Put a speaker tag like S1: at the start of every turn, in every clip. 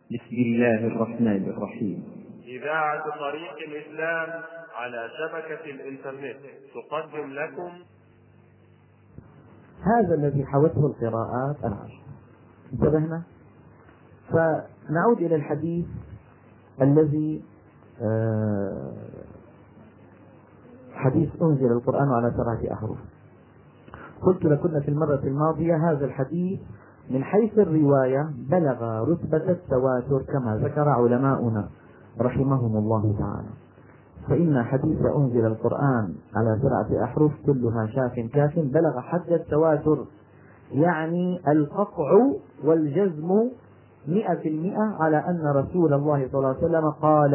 S1: بسم الله الرحمن الرحيم.
S2: إذاعة طريق الإسلام على شبكة الإنترنت تقدم لكم
S3: هذا الذي حوته القراءات العشر. انتبهنا؟ فنعود إلى الحديث الذي حديث أنزل القرآن على 7 أحرف. قلت لكم في المرة الماضية هذا الحديث من حيث الرواية بلغ رتبة التواتر كما ذكر علماؤنا رحمهم الله تعالى. فإن حديث أنزل القرآن على 7 أحرف كلها شاف كاف بلغ حد التواتر، يعني القطع والجزم 100% على أن رسول الله صلى الله عليه وسلم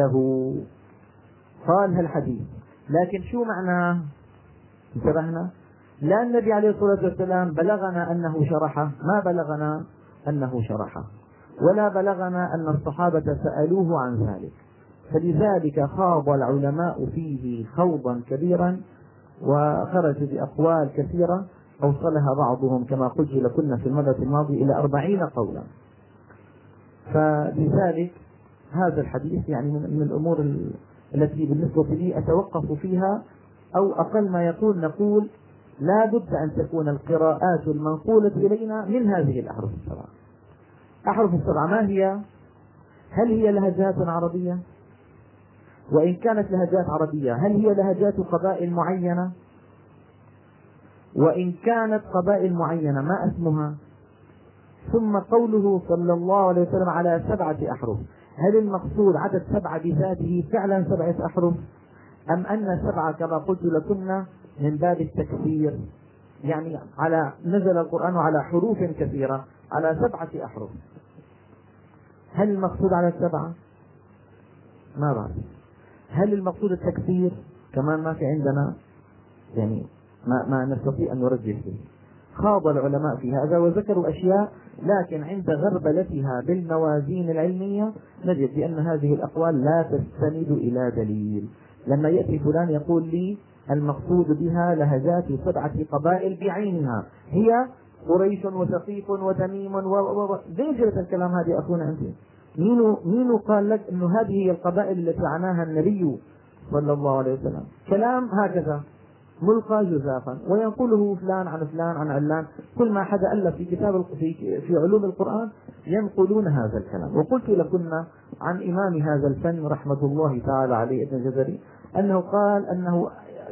S3: قال هالحديث. لكن شو معناه؟ انتبهنا؟ لا النبي عليه الصلاة والسلام بلغنا أنه شرحه، ما بلغنا أنه شرحه، ولا بلغنا أن الصحابة سألوه عن ذلك. فلذلك خاض العلماء فيه خوضا كبيرا وخرج بأقوال كثيرة أوصلها بعضهم كما قلت لكم في المرة الماضية إلى 40 قولا. فلذلك هذا الحديث يعني من الأمور التي بالنسبة لي أتوقف فيها، أو أقل ما نقول لا بد أن تكون القراءات المنقولة إلينا من هذه الأحرف السبعة. أحرف السبعة ما هي؟ هل هي لهجات عربية؟ وإن كانت لهجات عربية هل هي لهجات قبائل معينة؟ وإن كانت قبائل معينة ما اسمها؟ ثم قوله صلى الله عليه وسلم على 7 أحرف، هل المقصود عدد 7 بذاته فعلا 7 أحرف، أم أن 7 كما قلت لكم من باب التكثير، يعني نزل القرآن على حروف كثيرة على 7 أحرف؟ هل المقصود على 7؟ ما بعرف. هل المقصود التكثير؟ كمان ما في عندنا، يعني ما نستطيع أن نرجح به. خاض العلماء في هذا وذكروا أشياء، لكن عند غربلتها بالموازين العلمية نجد بأن هذه الأقوال لا تستند إلى دليل. لما يأتي فلان يقول لي المقصود بها لهجات 7 قبائل بعينها، هي قريش وثقيف وتميم زين جرت الكلام هذه أخونا أنت؟ مين قال لك أنه هذه هي القبائل التي عناها النبي صلى الله عليه وسلم؟ كلام هكذا ملقى جزافا وينقله فلان عن فلان عن علان، كل ما حدا ألف في كتاب في علوم القرآن ينقلون هذا الكلام. وقلت لكم عن إمام هذا الفن رحمة الله تعالى عليه ابن الجزري أنه قال أنه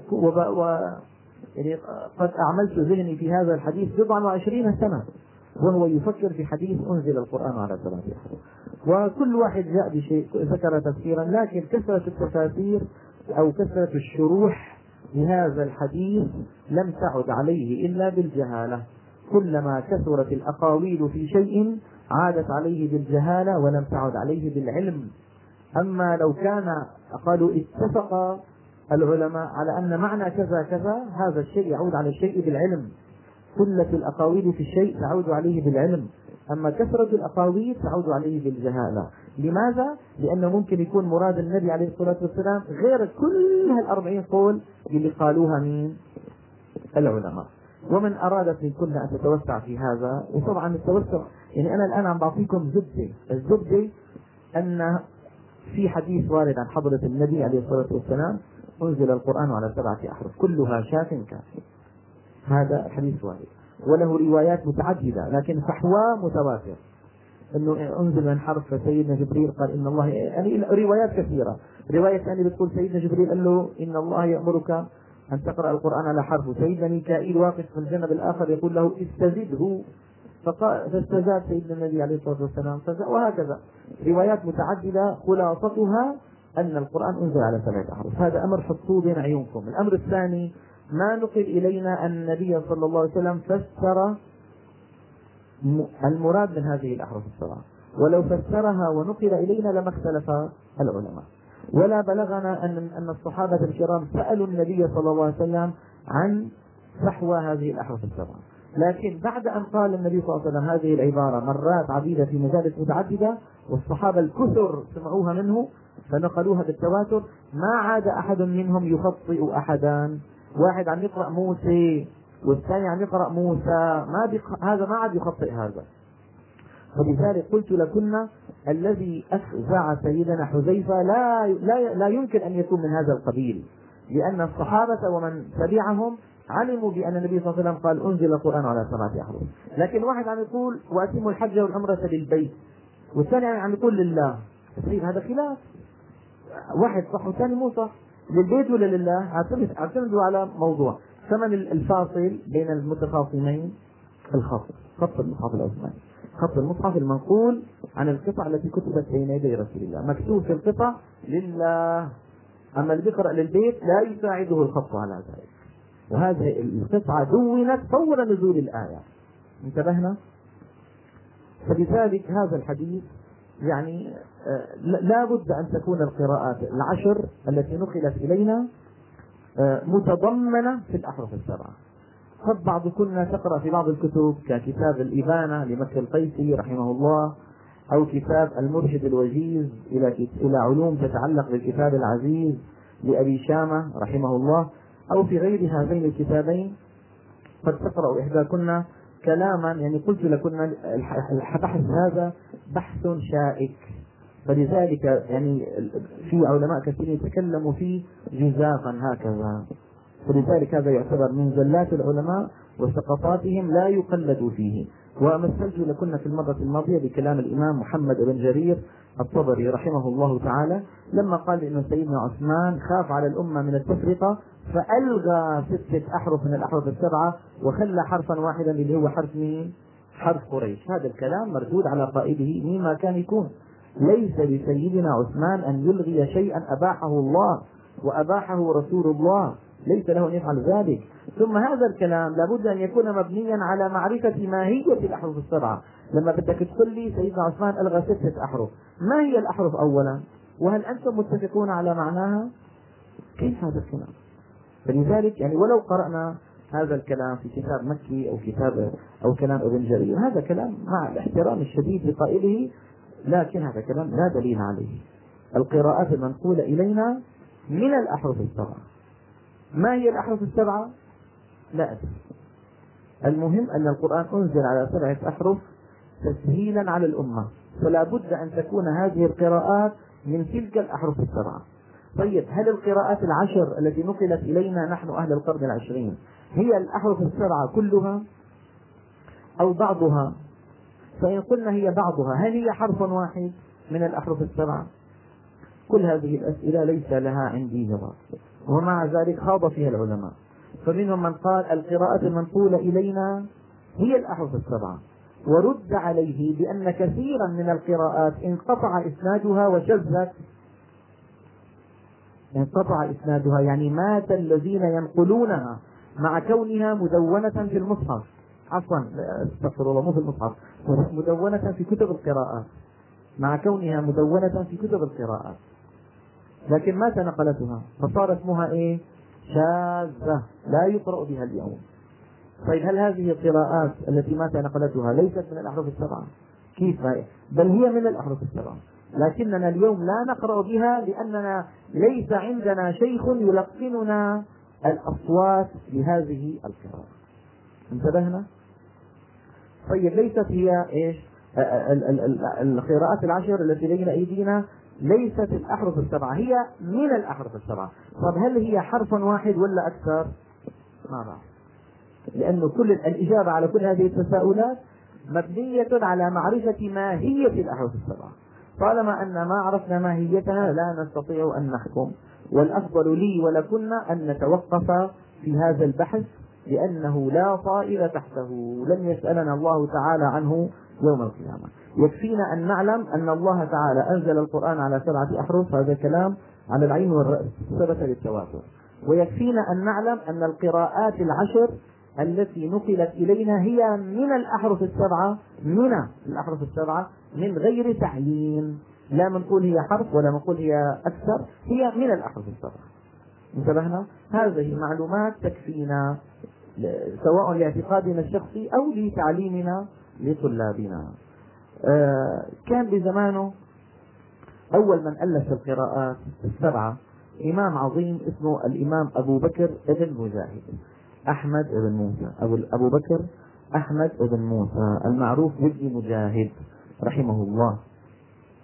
S3: يعني قد أعملت ذهني في هذا الحديث 27 سنة وهو يفكر في حديث أنزل القرآن على 7 أحرف، وكل واحد جاء بشيء ذكر تفسيرا، لكن كثرة التفاسير أو كثرة الشروح لهذا الحديث لم تعد عليه إلا بالجهالة. كلما كثرت الأقاويل في شيء عادت عليه بالجهالة ولم تعد عليه بالعلم. أما لو كان قالوا اتفق العلماء على أن معنى كذا كذا، هذا الشيء يعود على الشيء بالعلم. كلة الأقاويل في الشيء تعود عليه بالعلم، أما كثرة الأقاويل تعود عليه بالجهالة. لماذا؟ لأنه ممكن يكون مراد النبي عليه الصلاة والسلام غير كل 40 قول اللي قالوها من العلماء. ومن أرادت من كل أن تتوسع في هذا، وطبعا التوسع يعني أنا الآن عم بعطيكم الزبدة أن في حديث وارد عن حضرة النبي عليه الصلاة والسلام أنزل القرآن على 7 أحرف كلها شاف كاف. هذا حديث وارد وله روايات متعددة، لكن فحوى متواتر انه انزل من حرف سيدنا جبريل قال ان الله، يعني روايات كثيرة. رواية ثانية بتقول سيدنا جبريل قال له ان الله يأمرك ان تقرأ القرآن على حرف. سيدنا ميكائيل واقف في الجنب الآخر يقول له استزده، فاستزاد سيدنا النبي عليه الصلاة والسلام، وهكذا روايات متعددة. خلاصتها أن القرآن أنزل على 7 أحرف. هذا أمر حطوه بين عيونكم. الأمر الثاني، ما نقل إلينا أن النبي صلى الله عليه وسلم فسر المراد من هذه الأحرف السبعة، ولو فسرها ونقل إلينا لما اختلف العلماء. ولا بلغنا أن الصحابة الكرام سألوا النبي صلى الله عليه وسلم عن فحوى هذه الأحرف السبعة، لكن بعد أن قال النبي صلى الله عليه وسلم هذه العبارة مرات عديدة في مجالس متعددة والصحابة الكثر سمعوها منه فنقلوها بالتواتر، ما عاد أحد منهم يخطئ أحدا. واحد عم يقرأ موسى والثاني عم يقرأ موسى، هذا ما عاد يخطئ هذا. فلذلك قلت لكم الذي أفزع سيدنا حذيفة لا يمكن أن يكون من هذا القبيل، لأن الصحابة ومن تبعهم علموا بأن النبي صلى الله عليه وسلم قال أنزل القرآن على 7 أحرف. لكن واحد عم يقول وأتموا الحج والعمرة للبيت، والثاني عم يقول لله. تصير هذا خلاف، واحد صح والثاني مو صح. للبيت ولا لله؟ اعتمدوا على موضوع ثمن الفاصل بين المتخاصمين خط المصحف العثماني، خط المصحف المنقول عن القطع التي كتبت بين يدي رسول الله، مكتوب في القطع لله، أما اللي بيقرأ للبيت لا يساعده الخط على ذلك. وهذه القطعة دونت فور نزول الآية. انتبهنا؟ فلذلك هذا الحديث يعني لا بد أن تكون القراءات 10 التي نقلت إلينا متضمنة في الأحرف 7. قد بعض كنا تقرأ في بعض الكتب ككتاب الإبانة لمكي القيسي رحمه الله، أو كتاب المرشد الوجيز إلى علوم تتعلق بالكتاب العزيز لأبي شامة رحمه الله، أو في غير هذين الكتابين قد تقرأ إحداكن كلاما يعني قلت لكن البحث هذا بحث شائك، فلذلك يعني في علماء كثيرين يتكلموا فيه جزافا هكذا، فلذلك هذا يعتبر من زلات العلماء وسقطاتهم لا يقلد فيه. ومثلت لكنا في المرة الماضية بكلام الإمام محمد بن جرير الطبري رحمه الله تعالى لما قال إن سيدنا عثمان خاف على الأمة من التفرقة فألغى 6 أحرف من الأحرف 7 وخلى حرفا واحدا اللي هو حرف مين؟ حرف قريش. هذا الكلام مردود على قائله مما كان يكون. ليس لسيدنا عثمان أن يلغي شيئا أباحه الله وأباحه رسول الله، ليس له أن يفعل ذلك. ثم هذا الكلام لابد أن يكون مبنيا على معرفة ماهية الأحرف 7. لما بدك تقول لي سيدنا عثمان ألغى 6 أحرف، ما هي الأحرف أولا؟ وهل أنتم متفقون على معناها؟ كيف هذا الكلام؟ فلذلك يعني ولو قرأنا هذا الكلام في كتاب مكي أو كلام ابن جرير، هذا كلام مع الاحترام الشديد لقائله، لكن هذا كلام لا دليل عليه. القراءات المنقولة إلينا من الأحرف 7. ما هي الأحرف 7؟ لا أدري. المهم أن القرآن أنزل على 7 أحرف تسهيلا على الأمة، فلا بد أن تكون هذه القراءات من تلك الأحرف 7. طيب هل القراءات 10 التي نقلت إلينا نحن أهل القرن 20 هي الأحرف 7 كلها أو بعضها؟ فإن قلنا هي بعضها، هل هي حرف واحد من الأحرف 7؟ كل هذه الأسئلة ليس لها عندي جواب، ومع ذلك خاض فيها العلماء. فمنهم من قال القراءة المنقولة إلينا هي الأحرف 7، ورد عليه بأن كثيرا من القراءات انقطع إسنادها يعني مات الذين ينقلونها مع كونها مدونة في المصحف، عفوا استغفر الله مو في المصحف، مدونة في كتب القراءات، مع كونها مدونة في كتب القراءات، لكن مات نقلتها فصار اسمها ايه؟ شاذة لا يقرأ بها اليوم. طيب هل هذه القراءات التي مات نقلتها ليست من الأحرف 7؟ كيف؟ بل هي من الأحرف 7، لكننا اليوم لا نقرأ بها لأننا ليس عندنا شيخ يلقننا الأصوات لهذه القراءة. انتبهنا؟ طيب ليست هي ايش؟ القراءات 10 التي بين أيدينا ليست الأحرف 7، هي من الأحرف 7. طب هل هي حرف واحد ولا أكثر؟ ما بعرف، لأنه كل الإجابة على كل هذه التساؤلات مبنية على معرفة ماهية الأحرف 7. طالما أن ما عرفنا ماهيتها لا نستطيع أن نحكم، والأفضل لي ولكن أن نتوقف في هذا البحث لأنه لا طائر تحته، لن يسألنا الله تعالى عنه يوم القيامة. يكفينا أن نعلم أن الله تعالى أنزل القرآن على 7 أحرف، هذا كلام على العين والرأس ثبت بالتواتر. ويكفينا أن نعلم أن القراءات 10 التي نقلت إلينا هي من الأحرف 7، من الأحرف 7 من غير تعيين، لا منقول هي حرف ولا منقول هي أكثر، هي من الأحرف 7. انتبهنا؟ هذه معلومات تكفينا سواء لاعتقادنا الشخصي أو لتعليمنا لطلابنا. كان بزمانه أول من ألف القراءات 7 إمام عظيم اسمه الإمام أبو بكر ابن مجاهد، أحمد ابن موسى، أبو بكر أحمد ابن موسى المعروف بابن مجاهد رحمه الله.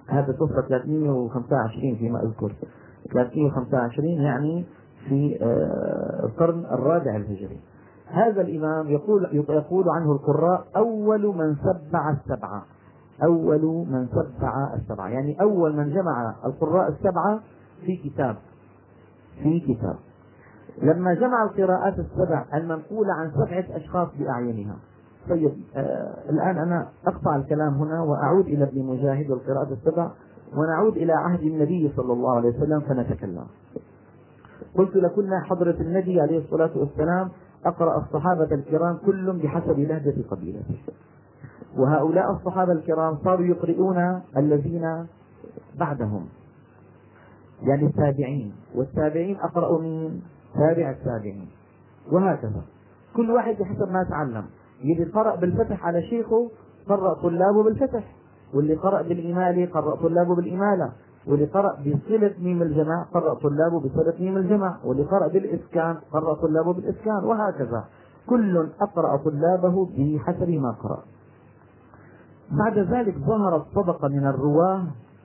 S3: هذا توفى 325 فيما أذكر، 325 يعني في القرن الرابع الهجري. هذا الإمام يقول عنه القراء أول من سبع السبعة، أول من سبع السبعة، يعني أول من جمع القراء السبعة في كتاب. لما جمع القراءات السبع المنقولة عن 7 أشخاص بأعينها. طيب الآن أنا أقطع الكلام هنا وأعود إلى ابن مجاهد والقراءات السبع، ونعود إلى عهد النبي صلى الله عليه وسلم فنتكلم. قلت لكنا حضرة النبي عليه الصلاة والسلام أقرأ الصحابة الكرام كل بحسب لهجة قبيلته، وهؤلاء الصحابة الكرام صاروا يقرؤون الذين بعدهم، يعني التابعين، والتابعين أقرأوا من تابع التابعين، وهكذا كل واحد بحسب ما تعلم. اللي قرأ بالفتح على شيخه قرأ طلابه بالفتح، واللي قرأ بالإمالة قرأ طلابه بالإمالة، واللي قرأ بصلة ميم الجمع قرأ طلابه بصلة ميم الجمع، واللي قرأ بالإسكان قرأ طلابه بالإسكان، وهكذا كل أقرأ طلابه بحسب ما قرأ. بعد ذلك ظهرت طبقة من الرواه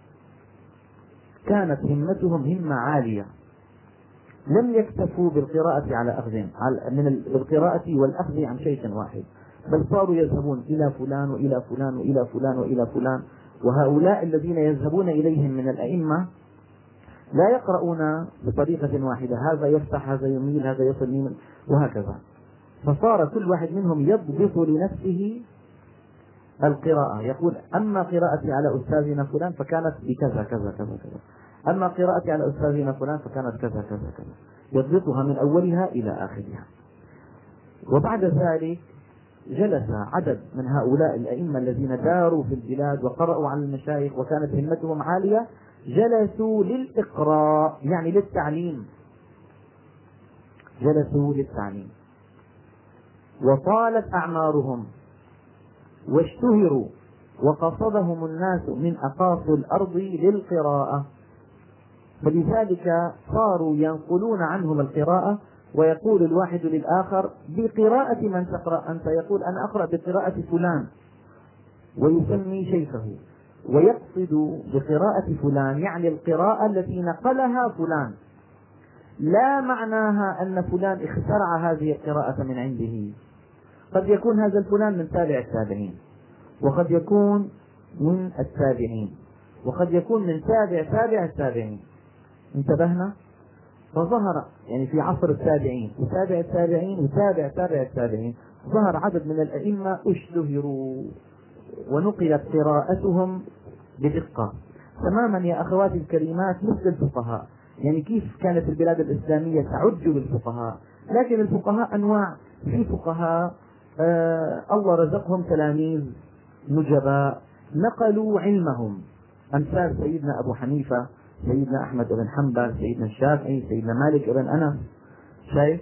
S3: كانت همتهم همة عالية، لم يكتفوا بالقراءة على أخذهم بالقراءة والأخذ عن شيخ واحد، بل صاروا يذهبون إلى فلان وإلى فلان وإلى فلان وإلى فلان، وهؤلاء الذين يذهبون إليهم من الأئمة لا يقرؤون بطريقة واحدة، هذا يفتح هذا يميل هذا يصل يمين وهكذا، فصار كل واحد منهم يضبط لنفسه القراءة، يقول أما قراءتي على أستاذنا فلان فكانت بكذا كذا كذا كذا، أما قراءتي على أستاذنا فلان فكانت كذا كذا كذا، يضبطها من أولها إلى آخرها. وبعد ذلك جلس عدد من هؤلاء الأئمة الذين داروا في البلاد وقرأوا عن المشايخ وكانت همتهم عالية، جلسوا للإقراء يعني للتعليم، جلسوا للتعليم، وطالت أعمارهم واشتهروا وقصدهم الناس من أقاصي الأرض للقراءة، فلذلك صاروا ينقلون عنهم القراءة، ويقول الواحد للآخر بقراءة من تقرأ أنت؟ يقول أنا أقرأ بقراءة فلان، ويسمي شيخه، ويقصد بقراءة فلان يعني القراءة التي نقلها فلان، لا معناها أن فلان اخترع هذه القراءة من عنده. قد يكون هذا الفلان من تابع التابعين، وقد يكون من التابعين، وقد يكون من تابع التابعين. انتبهنا؟ فظهر يعني في عصر التابعين وتابع التابعين وتابع التابعين ظهر عدد من الأئمة اشتهروا ونقلت قراءتهم بدقة تماما يا أخواتي الكريمات، مثل الفقهاء. يعني كيف كانت البلاد الإسلامية تعج بالفقهاء، لكن الفقهاء أنواع، في فقهاء الله رزقهم تلاميذ نجباء نقلوا علمهم، أمثال سيدنا أبو حنيفة، سيدنا أحمد بن حنبل، سيدنا الشافعي، سيدنا مالك بن أنس، شايف؟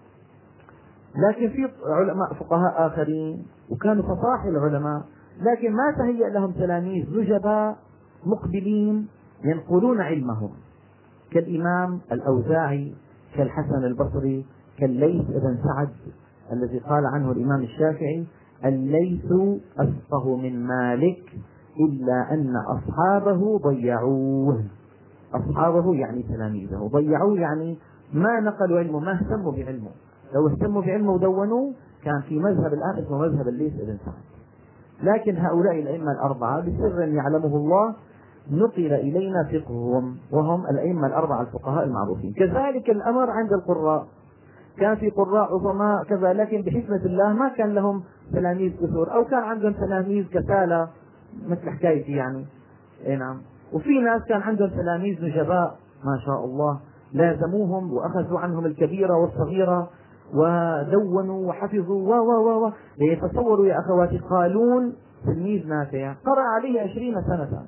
S3: لكن في علماء فقهاء آخرين وكانوا فصاحي العلماء، لكن ما تهيأ لهم تلاميذ نجباء مقبلين ينقلون علمهم، كالإمام الأوزاعي، كالحسن البصري، كالليث بن سعد الذي قال عنه الإمام الشافعي الليث أفقه من مالك إلا أن أصحابه ضيعوه. أصحابه يعني تلاميذه، ضيعوه يعني ما نقلوا علمه، ما اهتموا بعلمه، لو اهتموا بعلمه ودونوه كان في مذهب الآن اسمه مذهب الليث بن سعد. لكن هؤلاء الأئمة الأربعة بسر يعلمه الله نقل إلينا فقههم، وهم الأئمة الأربعة الفقهاء المعروفين. كذلك الأمر عند القراء، كان في قراء عظماء كذا، لكن بحكمة الله ما كان لهم تلاميذ كثر، أو كان عندهم تلاميذ كسالى مثل حكايتي يعني. نعم. وفي ناس كان عندهم تلاميذ نجباء ما شاء الله، لازموهم وأخذوا عنهم الكبيرة والصغيرة ودونوا وحفظوا و ليتصوروا يا أخواتي، قالون تلميذ نافع قرأ عليه 20 سنة،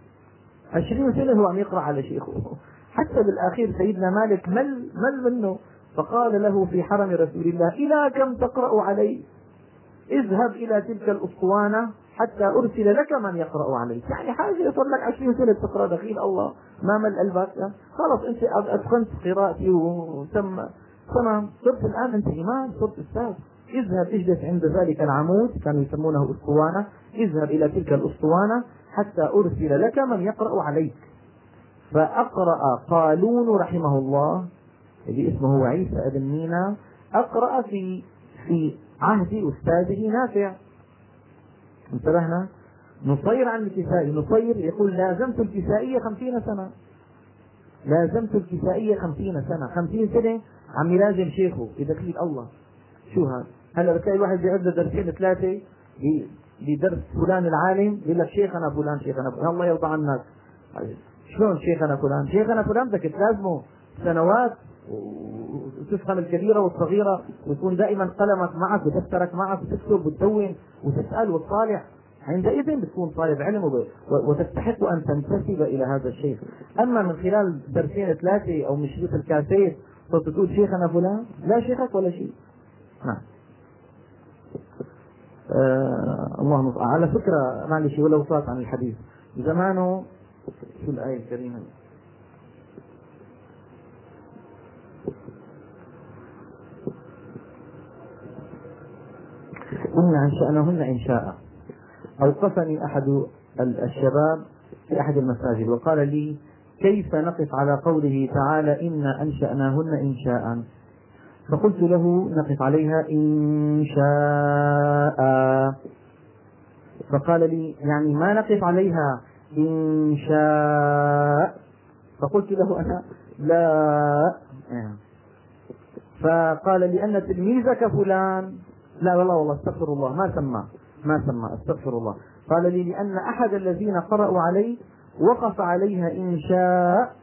S3: 20 سنة هو أن يقرأ على شيخه، حتى بالأخير سيدنا مالك مل منه، فقال له في حرم رسول الله إلى كم تقرأ علي؟ اذهب إلى تلك الأسطوانة حتى أرسل لك من يقرأ عليك. يعني حاجة يصل لك 20 سنة تقرأ، دخيل الله ما مل قلبك، خلاص أنت أتقنت قراءتي وتم تمام، صرت الآن أنت إمام، صرت أستاذ، اذهب اجلس عند ذلك العمود، كانوا يسمونه أسطوانة، اذهب إلى تلك الأسطوانة حتى أرسل لك من يقرأ عليك. فأقرأ قالون رحمه الله اللي اسمه عيسى بن مينا، أقرأ في عهد أستاذه نافع. انتبهنا؟ نصير عن الكسائي، نصير يقول لازمت الكسائية 50 سنة، لازمت الكسائية 50 سنة، 50 سنة عم يلازم شيخه بدخيل الله. شو هذا؟ هلا بتلاقي الواحد بيعد درسين ثلاثة بدرس فلان العالم يقول لك شيخنا فلان شيخنا فلان، الله يرضى عنك. شلون شيخنا فلان؟ شيخنا فلان بدك تلازمه سنوات وتفهم الكبيرة والصغيرة، ويكون دائما قلمك معك ودفترك معك وتكتب وتدون وتسأل وتصالح، عندئذ بتكون طالب علم وتستحق أن تنتسب إلى هذا الشيخ. أما من خلال درسين ثلاثة أو من شريط الكاسيت فتقول شيخنا فلان، لا شيخك ولا شيء. نعم. اللهم على فكرة معلش ولو فات عن الحديث زمانه. شو الآية الكريمة؟ إن أنشأناهن إنشاء. أوقفني أحد الشباب في أحد المساجد وقال لي كيف نقف على قوله تعالى إنا أنشأناهن إنشاء؟ فقلت له نقف عليها إن شاء. فقال لي يعني ما نقف عليها إن شاء؟ فقلت له أنا لا. فقال لي أن تلميذك فلان، لا والله استغفر الله ما سمى استغفر الله. قال لي لأن أحد الذين قرأوا عليه وقف عليها إن شاء،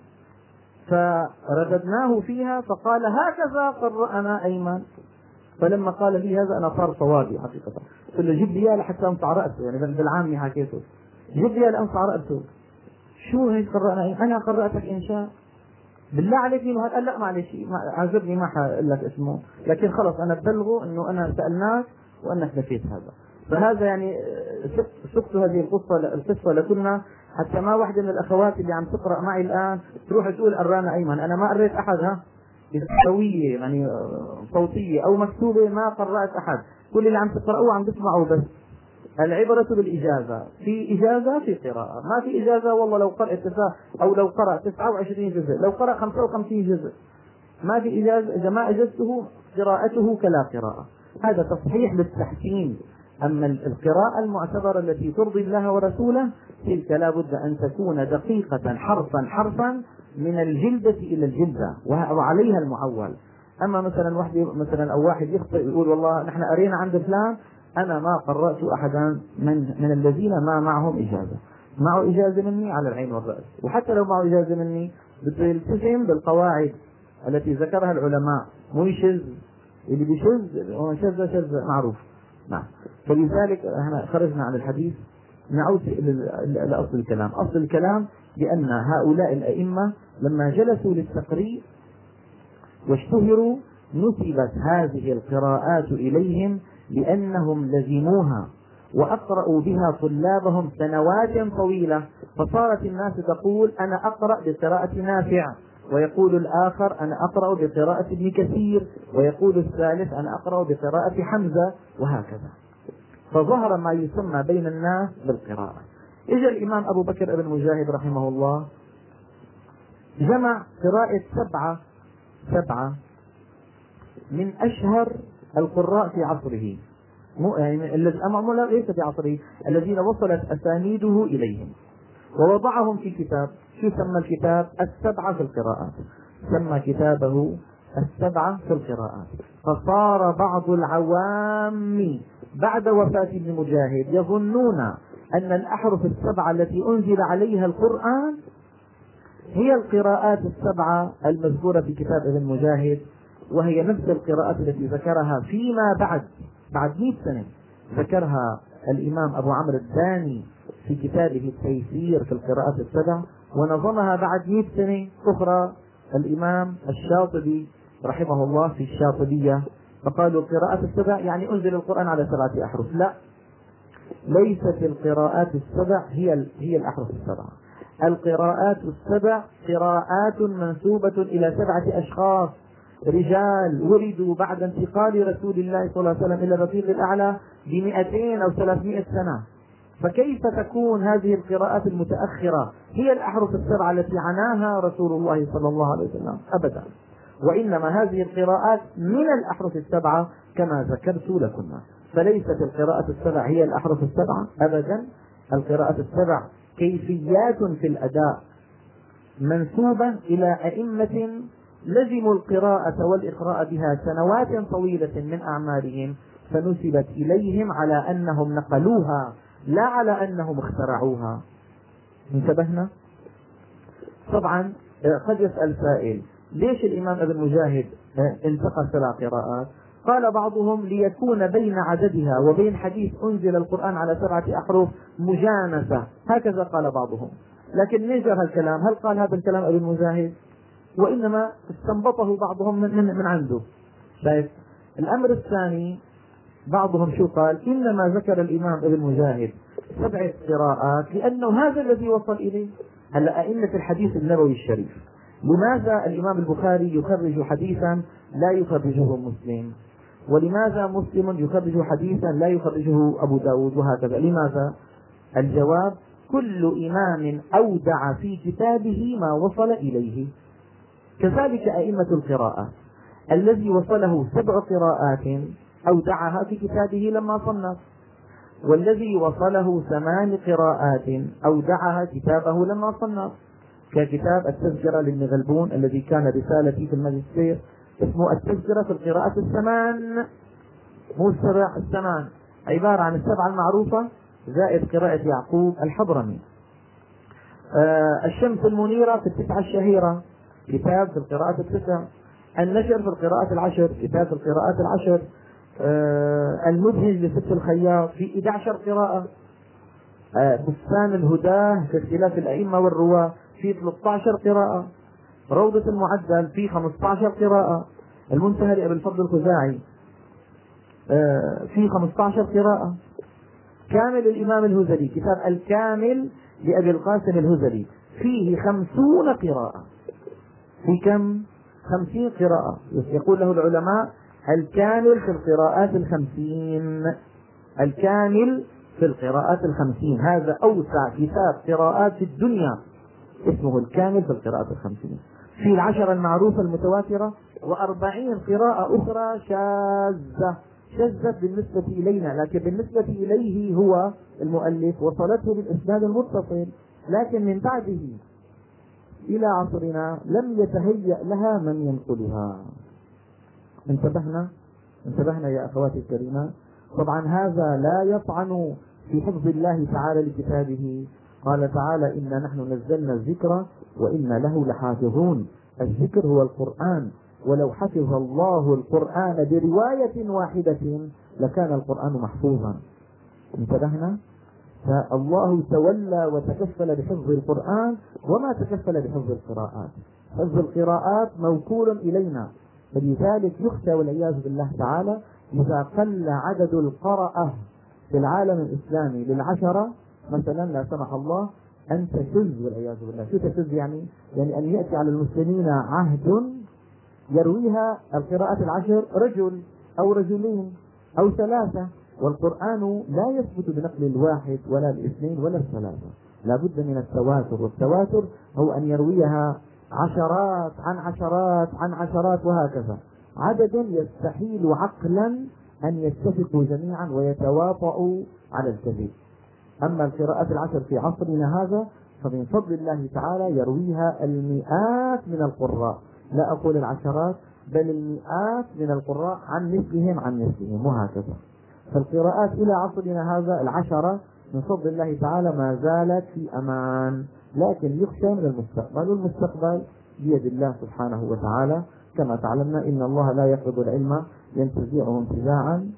S3: فرددناه فيها فقال هكذا قرأنا أيمن. فلما قال لي هذا أنا صار صوابي حقيقة. قلت له جيب لي لحتى أنصع رأسه، يعني بالعامي حكيته جيب لي لأنصع رأسه. شو هيك قرأنا أيمن؟ أنا قرأتك إن شاء بالله عليك مين هذا؟ قال لا معلش عذرني ما حقول لك اسمه، لكن خلص أنا ببلغه إنه أنا سألناك وأنك نسيت هذا. فهذا يعني سقت هذه القصة لكنا حتى ما واحدة من الأخوات اللي عم تقرأ معي الآن تروح تقول قرانا أيمن. أنا ما قريت أحد سوية يعني صوتية أو مكتوبة، ما قرأت أحد، كل اللي عم تقرأوه عم تسمعوا بس. العبرة بالإجازة، في إجازة في قراءة، ما في إجازة والله لو قرأ أو لو قرأ 29 جزء، لو قرأ 55 جزء ما في إجازة. إذا ما أجزته قراءته كلا قراءة، هذا تصحيح للتحسين. أما القراءة المعتبرة التي ترضي الله ورسوله تلك لا بد أن تكون دقيقة حرفا من الجلدة إلى الجلدة وعليها المعول. أما مثلا أو واحد يخطئ يقول والله نحن قرينا عند فلان، أنا ما قرأت أحدا من الذين ما معهم إجازة، معه إجازة مني على العين والرأس. وحتى لو معه إجازة مني بتلتزم بالقواعد التي ذكرها العلماء، مو يشذ، اللي بيشذ شذ معروف. نعم. فلذلك احنا خرجنا عن الحديث، نعود لأصل الكلام. أصل الكلام بأن هؤلاء الأئمة لما جلسوا للتقريء واشتهروا نسبت هذه القراءات إليهم لأنهم لزموها وأقرأوا بها طلابهم سنوات طويلة، فصارت الناس تقول أنا أقرأ بقراءة نافع، ويقول الآخر أنا أقرأ بقراءة ابن كثير، ويقول الثالث أنا أقرأ بقراءة حمزة، وهكذا. فظهر ما يسمى بين الناس بالقراءة. إجا الإمام أبو بكر بن مجاهد رحمه الله جمع قراءة سبعة من أشهر القراء في عصره، ليس في عصره، الذين وصلت أسانيده إليهم، ووضعهم في كتاب. شو سمى الكتاب؟ السبعة في القراءات. سمى كتابه السبعة في القراءات. فصار بعض العوام بعد وفاة ابن مجاهد يظنون أن الأحرف السبعة التي أنزل عليها القرآن هي القراءات السبعة المذكورة في كتاب ابن مجاهد، وهي نفس القراءات التي ذكرها فيما بعد 100 سنة ذكرها الإمام أبو عمرو الداني في كتابه التيسير في القراءات السبع، ونظمها بعد 100 سنة أخرى الإمام الشاطبي رحمه الله في الشاطبية، فقالوا القراءات السبع يعني أنزل القرآن على 7 أحرف. لا، ليست القراءات السبع هي الأحرف السبع. القراءات السبع قراءات منسوبة إلى 7 أشخاص رجال ولدوا بعد انتقال رسول الله صلى الله عليه وسلم إلى الرفيق الأعلى ب200 أو 300 سنة. فكيف تكون هذه القراءات المتأخرة هي الأحرف السبعة التي عناها رسول الله صلى الله عليه وسلم؟ أبدا، وإنما هذه القراءات من الأحرف السبعة كما ذكرت لكم. فليست القراءة السبع هي الأحرف السبعة أبدا. القراءة السبع كيفيات في الأداء منسوبة إلى أئمة لزموا القراءة والإقراء بها سنوات طويلة من أعمارهم، فنسبت إليهم على أنهم نقلوها لا على أنهم اخترعوها. انتبهنا؟ طبعا قد يسأل سائل: ليش الإمام ابن مجاهد انتقى 7 قراءات؟ قال بعضهم: ليكون بين عددها وبين حديث أنزل القرآن على 7 أحرف مجانسة، هكذا قال بعضهم. لكن من جرى الكلام؟ هل قال هذا الكلام ابن مجاهد؟ وإنما استنبطه بعضهم من عنده. شايف؟ الأمر الثاني، بعضهم شو قال؟ إنما ذكر الإمام ابن مجاهد 7 قراءات لأنه هذا الذي وصل إليه. هلا أئمة الحديث النبوي الشريف، لماذا الإمام البخاري يخرج حديثا لا يخرجه مسلم؟ ولماذا مسلم يخرج حديثا لا يخرجه أبو داود؟ وهكذا. لماذا؟ الجواب: كل إمام أودع في كتابه ما وصل إليه. كذلك أئمة القراءة، الذي وصله 7 قراءات أودعها في كتابه لما صنف، والذي وصله 8 قراءات أودعها كتابه لما صنف، ككتاب التذكرة لابن غلبون الذي كان رسالتي في الماجستير، اسمه التذكرة في القراءات الثمان، مو السبع، الثمان، عبارة عن 7 المعروفة زائد قراءة يعقوب الحضرمي. الشمس المنيرة في 9 الشهيرة، كتاب في القراءات 9. النشر في القراءات 10، كتاب في القراءات 10. المدهج لست الخياط في 11 قراءة. بستان الهداه في اختلاف الأئمة والرواة في 13 قراءة. روضة المعدل في 15 قراءة. المنتهى لأبي الفضل الخزاعي في 15 قراءة. كامل الإمام الهذلي، كتاب الكامل لأبي القاسم الهذلي فيه 50 قراءة. في كم؟ 50 قراءة. يقول له العلماء: الكامل في القراءات 50. الكامل في القراءات 50، هذا أوسع كتاب قراءات في الدنيا، اسمه الكامل في القراءات 50. في 10 المعروفة المتواترة، و40 قراءة أخرى شاذة، شذت بالنسبة إلينا، لكن بالنسبة إليه هو المؤلف وصلته بالإسناد المتصل، لكن من بعده إلى عصرنا لم يتهيأ لها من ينقلها. انتبهنا يا أخواتي الكريمات. طبعا هذا لا يطعن في حفظ الله تعالى لكتابه. قال تعالى: إنا نحن نزلنا الذكر وإنا له لحافظون. الذكر هو القرآن، ولو حفظ الله القرآن برواية واحدة لكان القرآن محفوظا. انتبهنا؟ فالله تولى وتكفل بحفظ القرآن وما تكفل بحفظ القراءات. حفظ القراءات موكول إلينا، فلذلك يخشى والعياذ بالله تعالى إذا قل عدد القراءة في العالم الإسلامي ل10 مثلا، لا سمح الله، أن تشذ والعياذ بالله. شو تشذ يعني؟ يعني أن يأتي على المسلمين عهد يرويها القراءات 10 رجل أو رجلين أو 3، والقرآن لا يثبت بنقل الواحد ولا الاثنين ولا الثلاثة، لا بد من التواتر، والتواتر هو أن يرويها 10 عن 10 عن 10 وهكذا، عدد يستحيل عقلا أن يتفقوا جميعا ويتواطؤوا على الكذب. أما القراءات 10 في عصرنا هذا فمن فضل الله تعالى يرويها المئات من القراء، لا أقول العشرات بل المئات من القراء عن مثلهم وهكذا. فالقراءات إلى عصرنا هذا 10 من فضل الله تعالى ما زالت في أمان، لكن يخشى من المستقبل، والمستقبل بيد الله سبحانه وتعالى. كما تعلمنا إن الله لا يقبض العلم ينتزعه انتزاعا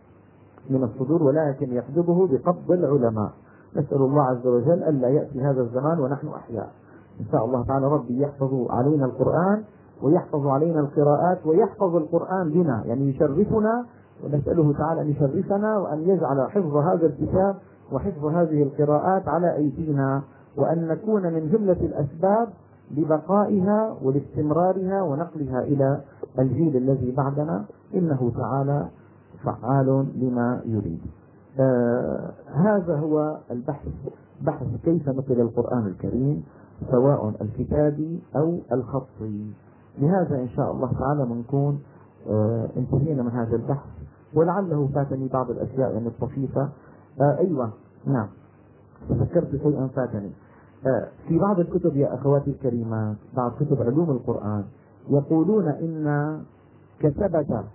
S3: من الصدور، ولكن يقبضه بقبض العلماء. نسأل الله عز وجل ألا يأتي هذا الزمان ونحن أحياء إن شاء الله تعالى. ربي يحفظ علينا القرآن ويحفظ علينا القراءات ويحفظ القرآن بنا، يعني يشرفنا، ونسأله تعالى أن يشرفنا وأن يجعل حفظ هذا الكتاب وحفظ هذه القراءات على أيدينا، وأن نكون من جملة الأسباب لبقائها ولاستمرارها ونقلها إلى الجيل الذي بعدنا، إنه تعالى فعال لما يريد. هذا هو البحث، بحث كيف نقل القرآن الكريم سواء الكتابي أو الخطي. لهذا إن شاء الله تعالى بنكون انتهينا من هذا البحث، ولعله فاتني بعض الأشياء يعني الطفيفة. أيوة نعم تذكرت شيئا فاتني. في بعض الكتب يا أخواتي الكريمات، بعض كتب علوم القرآن يقولون إن كتبة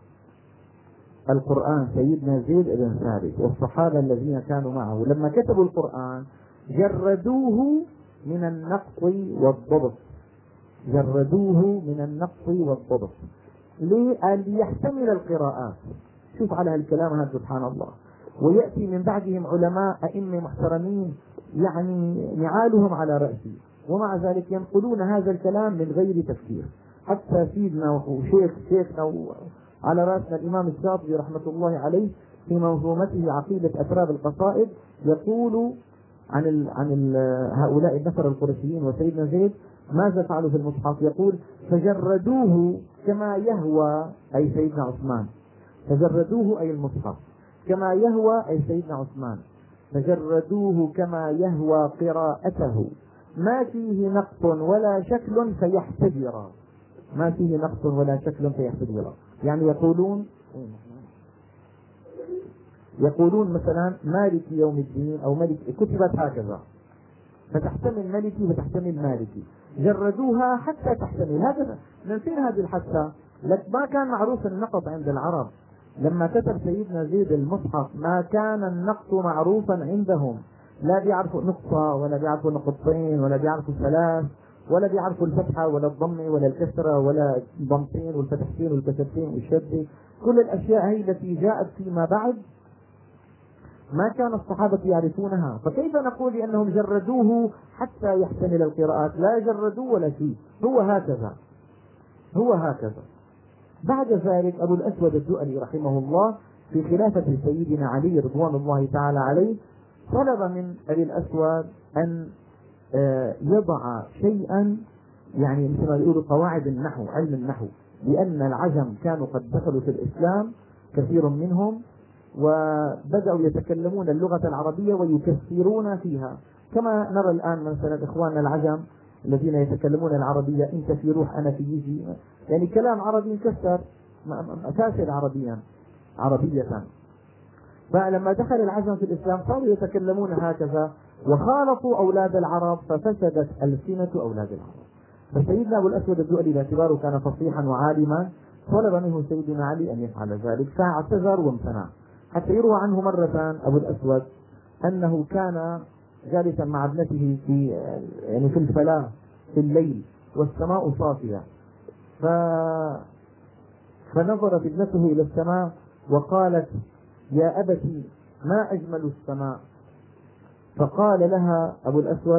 S3: القرآن سيدنا زيد بن ثابت والصحابة الذين كانوا معه لما كتبوا القرآن جردوه من النقص والضبط، جردوه من النقص والضبط ليحتمل القراءات. شوف على هالكلام هذا سبحان الله. ويأتي من بعدهم علماء أئمة محترمين يعني نعالهم على رأسي، ومع ذلك ينقلون هذا الكلام من غير تفكير. حتى سيدنا شيخنا على رأسنا الإمام الشاطبي رحمة الله عليه في منظومته عقيدة أتراب القصائد يقول عن هؤلاء النفر القرشيين وسيدنا زيد ماذا فعلوا في المصحف. يقول فجردوه كما يهوى، أي سيدنا عثمان، فجردوه أي المصحف كما يهوى أي سيدنا عثمان، فجردوه كما يهوى قراءته ما فيه نقص ولا شكل فيحتجر، ما فيه نقص ولا شكل فيحتجر. يعني يقولون مثلا مالك يوم الدين أو ملك، كتبت هكذا فتحتمل ملكي وتحتمل مالكي، جردوها حتى تحتمل. هذا من فين هذه الحثة؟ لك ما كان معروف النقص عند العرب. لما كتب سيدنا زيد المصحف ما كان النقص معروفا عندهم، لا بيعرفوا نقطة ولا بيعرفوا نقطتين ولا بيعرفوا ثلاث ولا بيعرفوا الفتحة ولا الضمة ولا الكسرة ولا الضمتين والفتحتين والكسرتين والشدة. كل الأشياء هي التي جاءت فيما بعد ما كان الصحابة يعرفونها، فكيف نقول بأنهم جردوه حتى يحتمل القراءات؟ لا جردوه ولا شيء، هو هكذا، هو هكذا. بعد ذلك أبو الأسود الدؤلي رحمه الله في خلافة سيدنا علي رضوان الله تعالى عليه طلب من أبي الأسود أن يضع شيئا يعني مثل ما يقولوا قواعد النحو، علم النحو، لأن العجم كانوا قد دخلوا في الإسلام كثير منهم وبدأوا يتكلمون اللغة العربية ويكثرون فيها، كما نرى الآن مثلا إخواننا العجم الذين يتكلمون العربية، أنت في روح أنا في يجي، يعني كلام عربي مكسر فاسد عربية. فلما دخل العجم في الإسلام صاروا يتكلمون هكذا وخالطوا أولاد العرب ففسدت ألسنة أولاد العرب. فسيدنا أبو الأسود الدؤلي باعتباره كان فصيحا وعالما طلب منه سيدنا علي أن يفعل ذلك، فاعتذر وامتنع. حتى يروى عنه مرة أبو الأسود أنه كان جالسا مع ابنته في الفلاة في الليل والسماء صافية، فنظرت ابنته إلى السماء وقالت يا أبتي ما أجمل السماء؟ فقال لها أبو الأسود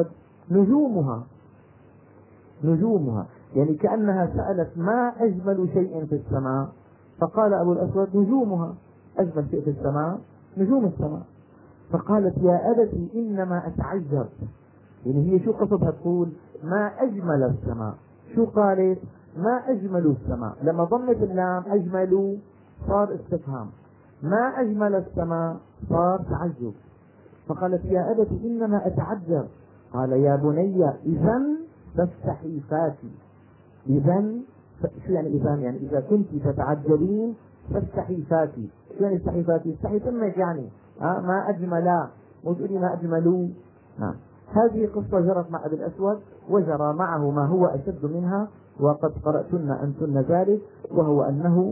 S3: نجومها، يعني كأنها سألت ما أجمل شيء في السماء، فقال أبو الأسود نجومها، أجمل شيء في السماء نجوم السماء. فقالت يا أبتي إنما أتعجب، يعني هي شو قصدها تقول؟ ما أجمل السماء. شو قالت؟ ما أجمل السماء، لما ضمت اللام أجمل صار استفهام، ما أجمل السماء صار تعجب. فقالت يا أبتي إنما أتعجب. قال يا بني إذن فافتحي فاكي. إذن شو يعني إذن؟ يعني إذا كنت تتعجبين فافتحي فاكي. شو يعني افتحي فاكي؟ افتحي فمك يعني ما أجملا، وتقولي ما أجملوا. نعم، هذه قصة جرت مع أبي الأسود وجرى معه ما هو أشد منها، وقد قرأتن أنتن ذلك، وهو أنه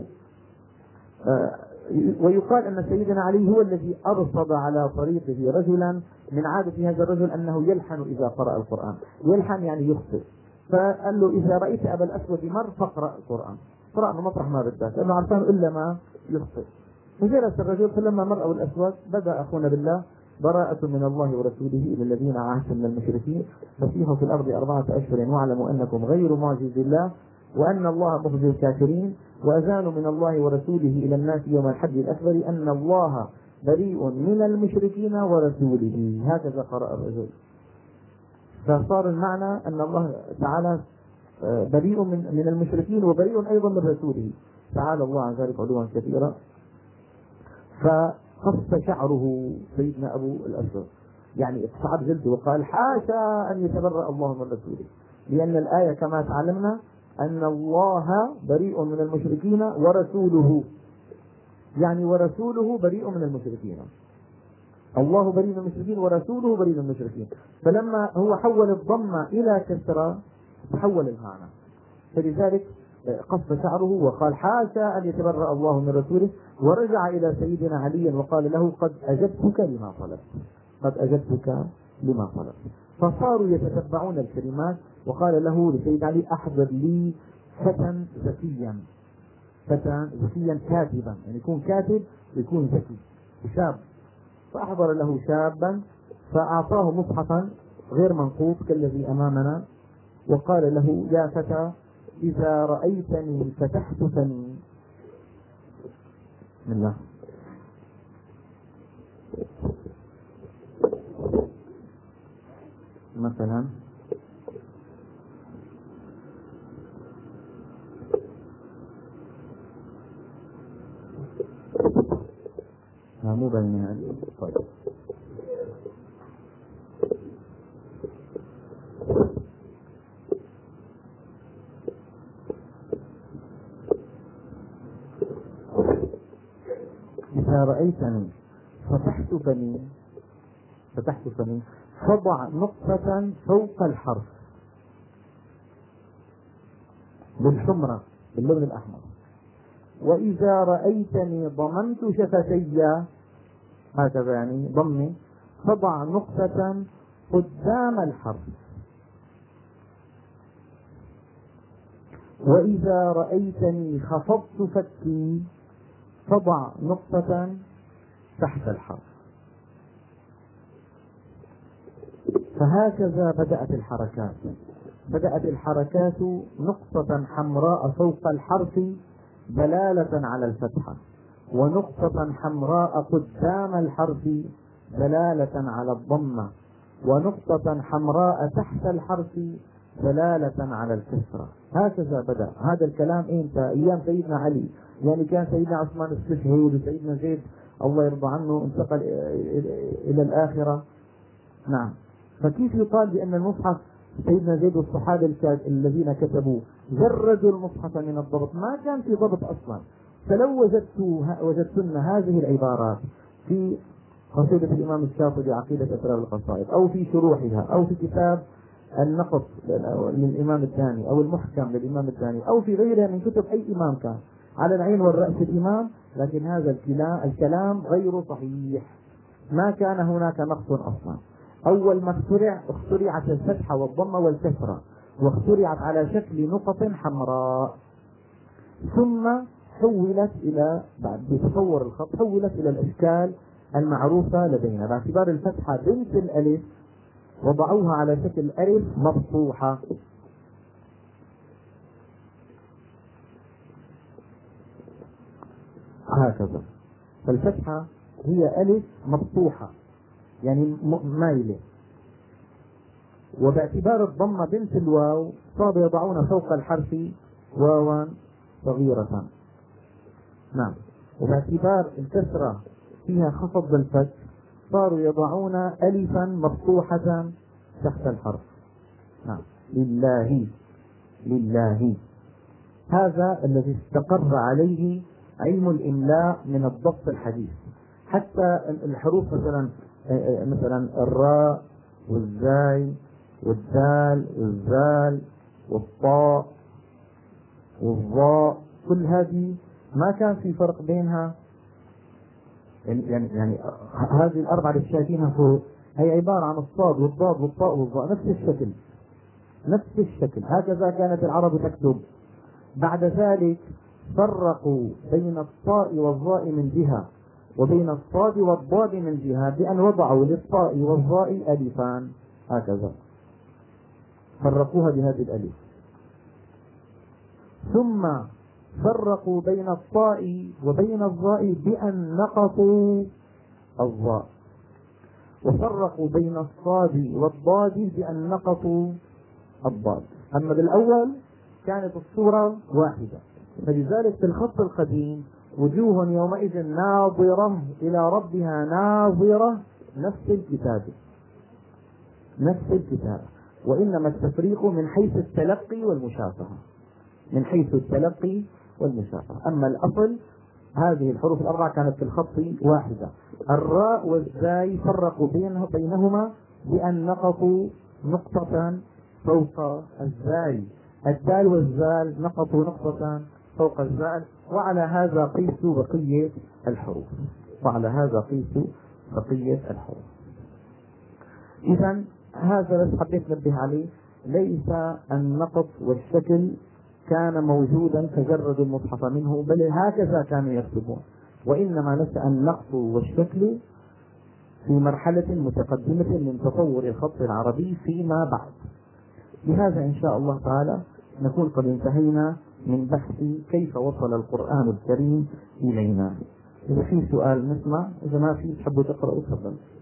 S3: ويقال أن سيدنا علي هو الذي أرصد على طريقه رجلا من عادة هذا الرجل أنه يلحن إذا قرأ القرآن، يلحن يعني يخطئ، فقال له إذا رأيت أبا الأسود مر فاقرأ القرآن، قرأ من مطرح ما بدك، لأنه عرفان إلا ما يخطئ. فجلس الرجل، فلما مر أبو الأسود بدأ أخونا بالله براءة من الله ورسوله إلى الذين عاهدتم من المشركين فسيحوا في الأرض 4 أشهر واعلموا أنكم غير معجز الله وأن الله مخزي الكافرين وأذان من الله ورسوله إلى الناس يوم الحج الأكبر أن الله بريء من المشركين ورسوله. هكذا قرأ الرجل، فصار المعنى أن الله تعالى بريء من المشركين وبريء أيضا من رسوله، تعالى الله عن ذلك علوا كثيرا. قص شعره سيدنا أبو الأسود، يعني اقشعر جلده وقال حاشا أن يتبرأ الله من رسوله، لأن الآية كما تعلمنا أن الله بريء من المشركين ورسوله، يعني ورسوله بريء من المشركين، الله بريء من المشركين ورسوله بريء من المشركين. فلما هو حول الضمة إلى كسرة تحول المعنى، فلذلك قص شعره وقال حاشا أن يتبرأ الله من رسوله، ورجع إلى سيدنا علي وقال له قد أجبتك لما طلبت، قد أجبتك لما طلبت. فصاروا يتتبعون الكلمات، وقال له لسيد علي أحضر لي فتى ذكيا، فتى ذكيا كاتبا، يعني يكون كاتب ويكون ذكي شاب. فأحضر له شابا فأعطاه مصحفا غير منقوط كالذي أمامنا، وقال له يا فتى إذا رأيتني فتحت فمي. بسم الله. مثلا مو بينها. طيب إذا رأيتني فتحت فمي فضع نقطة فوق الحرف بالحمرة باللون الأحمر. وإذا رأيتني ضممت شفتي، هكذا يعني ضمي، فضع نقطة قدام الحرف. وإذا رأيتني خفضت فكي فضع نقطة تحت الحرف. فهكذا بدأت الحركات نقطة حمراء فوق الحرف دلالة على الفتحة، ونقطة حمراء قدام الحرف دلالة على الضمة، ونقطة حمراء تحت الحرف دلالة على الكسرة. هكذا بدأ هذا الكلام امتى؟ ايام سيدنا علي، يعني كان سيدنا عثمان استشهد وسيدنا زيد الله يرضى عنه انتقل الى الآخرة. نعم. فكيف يقال بأن المصحف سيدنا زيد والصحابة الذين كتبوا جردوا المصحف من الضبط؟ ما كان في ضبط أصلا. فلو وجدتن هذه العبارات في قصيدة الإمام الشاطبي عقيدة أسرار القصائد، أو في شروحها، أو في كتاب النقط للإمام الثاني، أو المحكم للإمام الثاني، أو في غيرها من كتب أي إمام كان، على العين والرأس الإمام، لكن هذا الكلام غير صحيح. ما كان هناك نقص أصلا. أول ما اخترعت الفتحة والضمة والكسرة، واخترعت على شكل نقط حمراء، ثم حولت إلى بعد بتطور الخط حولت إلى الأشكال المعروفة لدينا، باعتبار الفتحة بنت الألف وضعوها على شكل ألف مفتوحة. هكذا. فالفتحة هي ألف مفتوحة يعني مايلة، وباعتبار الضمة بنت الواو صاروا يضعون فوق الحرف واوا صغيرة. نعم. وباعتبار الكسرة فيها خفض بالفتح صاروا يضعون ألفا مفتوحة تحت الحرف. نعم. لله. هذا الذي استقر عليه علم الإملاء من الضبط الحديث. حتى الحروف مثلا الراء والزاي والدال والزال والطاء والظاء، كل هذه ما كان في فرق بينها، يعني هذه الأربعة اللي شايفينها فوق هي عبارة عن الصاد والضاد والطاء والظاء، نفس الشكل. هكذا كانت العرب تكتب. بعد ذلك فرقوا بين الطاء والظاء من جهة، وبين الصاد والضاد من جهة، بأن وضعوا للطاء والظاء ألفان، هكذا فرقوها بهذه الألف. ثم فرقوا بين الطاء وبين الظاء بأن نقطوا الظاء، وفرقوا بين الصاد والضاد بأن نقطوا الضاد. أما بالأول كانت الصورة واحدة. فلذلك في الخط القديم وجوه يومئذ ناظرة إلى ربها ناظرة، نفس الكتاب. وإنما التفريق من حيث التلقي والمشافهة، أما الأصل هذه الحروف الأربعة كانت في الخط واحدة. الراء والزاي فرقوا بينهما بأن نقطوا نقطة فوق الزاي، الدال والزال نقطوا نقطة فوق الزال، وعلى هذا قيسوا بقية الحروف. إذن هذا بس حبيت نبه عليه، ليس النقط والشكل كان موجودا تجرد المصحف منه، بل هكذا كانوا يكتبون، وإنما نشأ النقط والشكل في مرحلة متقدمة من تطور الخط العربي فيما بعد. بهذا إن شاء الله تعالى نكون قد انتهينا من بحث كيف وصل القرآن الكريم إلينا. إذا في سؤال نسمع، إذا ما في تحبوا تقرأوا تفضل.